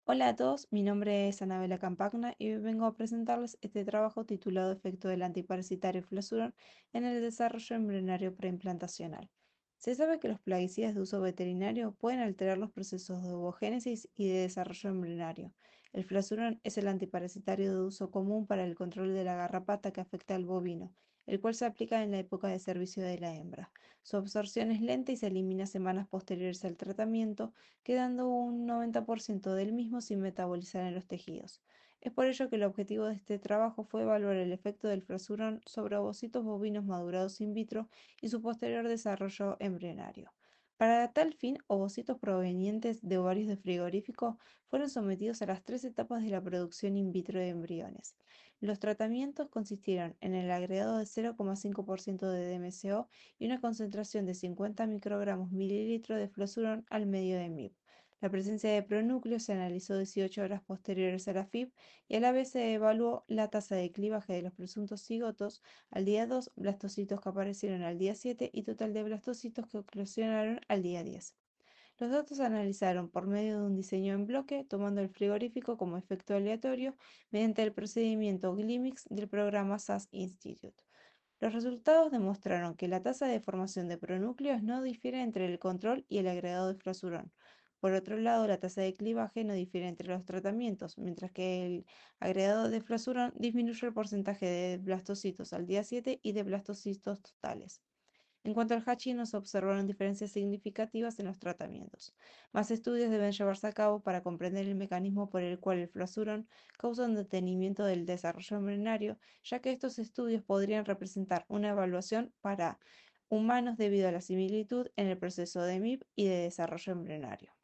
Hola a todos, mi nombre es Anabela Campagna y hoy vengo a presentarles este trabajo titulado Efecto del antiparasitario Fluazuron en el desarrollo embrionario preimplantacional. Se sabe que los plaguicidas de uso veterinario pueden alterar los procesos de ovogénesis y de desarrollo embrionario. El Fluazuron es el antiparasitario de uso común para el control de la garrapata que afecta al bovino, el cual se aplica en la época de servicio de la hembra. Su absorción es lenta y se elimina semanas posteriores al tratamiento, quedando un 90% del mismo sin metabolizar en los tejidos. Es por ello que el objetivo de este trabajo fue evaluar el efecto del frasurón sobre ovocitos bovinos madurados in vitro y su posterior desarrollo embrionario. Para tal fin, ovocitos provenientes de ovarios de frigorífico fueron sometidos a las tres etapas de la producción in vitro de embriones. Los tratamientos consistieron en el agregado de 0,5% de DMCO y una concentración de 50 microgramos mililitro de fluosurón al medio de mib. La presencia de pronúcleos se analizó 18 horas posteriores a la FIB y a la vez se evaluó la tasa de clivaje de los presuntos cigotos al día 2, blastocitos que aparecieron al día 7 y total de blastocitos que eclosionaron al día 10. Los datos se analizaron por medio de un diseño en bloque, tomando el frigorífico como efecto aleatorio mediante el procedimiento GLIMIX del programa SAS Institute. Los resultados demostraron que la tasa de formación de pronúcleos no difiere entre el control y el agregado de fluosurón. Por otro lado, la tasa de clivaje no difiere entre los tratamientos, mientras que el agregado de fluosurón disminuye el porcentaje de blastocitos al día 7 y de blastocitos totales. En cuanto al Hachi, no se observaron diferencias significativas en los tratamientos. Más estudios deben llevarse a cabo para comprender el mecanismo por el cual el fluosurón causa un detenimiento del desarrollo embrionario, ya que estos estudios podrían representar una evaluación para humanos debido a la similitud en el proceso de MIB y de desarrollo embrionario.